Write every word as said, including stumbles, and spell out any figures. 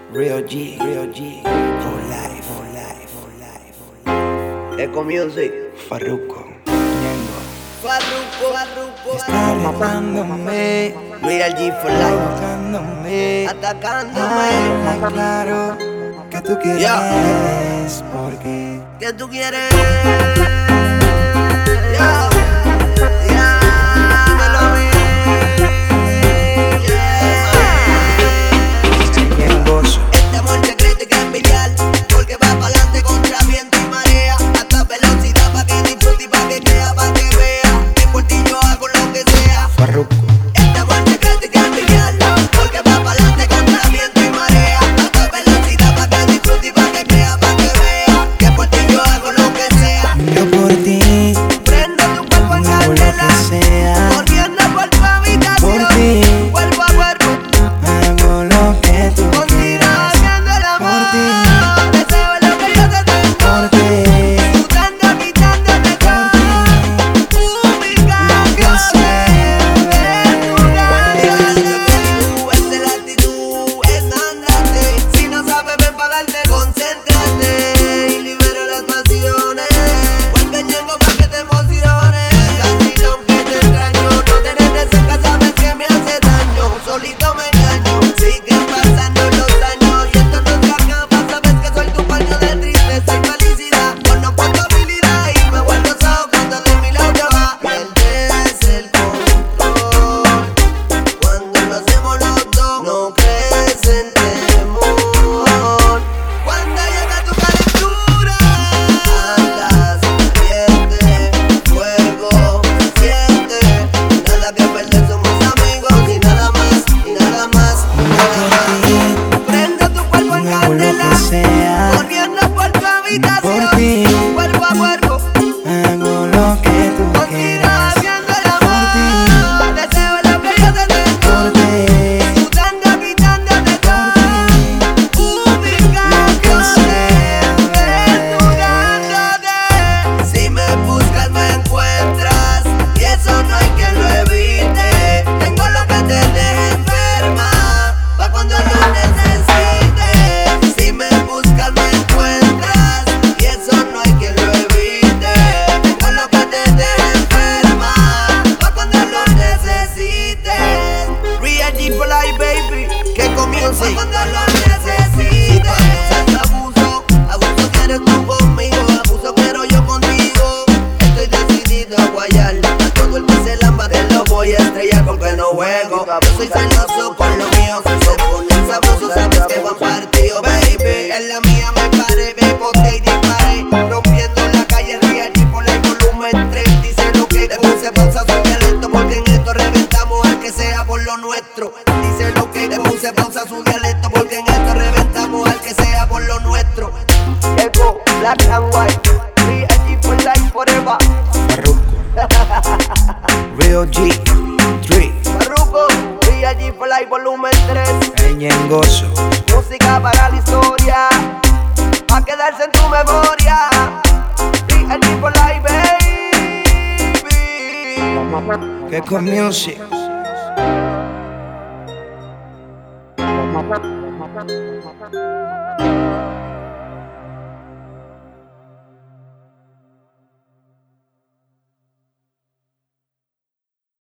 Real G, Real G, for life, for life, for life, for life. Eco Music, Farruko, Ñengo. Farruko, Farruko, Está retándome, Real G for life, atacándome, atacándome. habla claro que tú quieres, Yeah. porque ¿Qué tú quieres? Yeah. Cuando lo necesites, abuso, abuso quieres tú conmigo, abuso quiero yo contigo. Estoy decidido a guayar a todo el que se lamba, te lo voy a estrellar porque no juego. Yo soy celoso con lo mío, si se ponen sabrosos sabes que van partido, baby. En la mía me paré, me boté y disparé, rompiendo la calle Real G por el volumen tres. Dice lo que te puse pausa, soy violento porque en esto reventamos al que sea por lo nuestro. Dice lo que te puse pausa su dialecto porque en esto reventamos al que sea por lo nuestro. Echo, black and white, Real G for life forever. Farruko, Real G, tres, Farruko, Real G for life volumen tres. el Ñengoso. Música para la historia, pa' quedarse en tu memoria. Real G for life, baby. Eco Music. Thank you.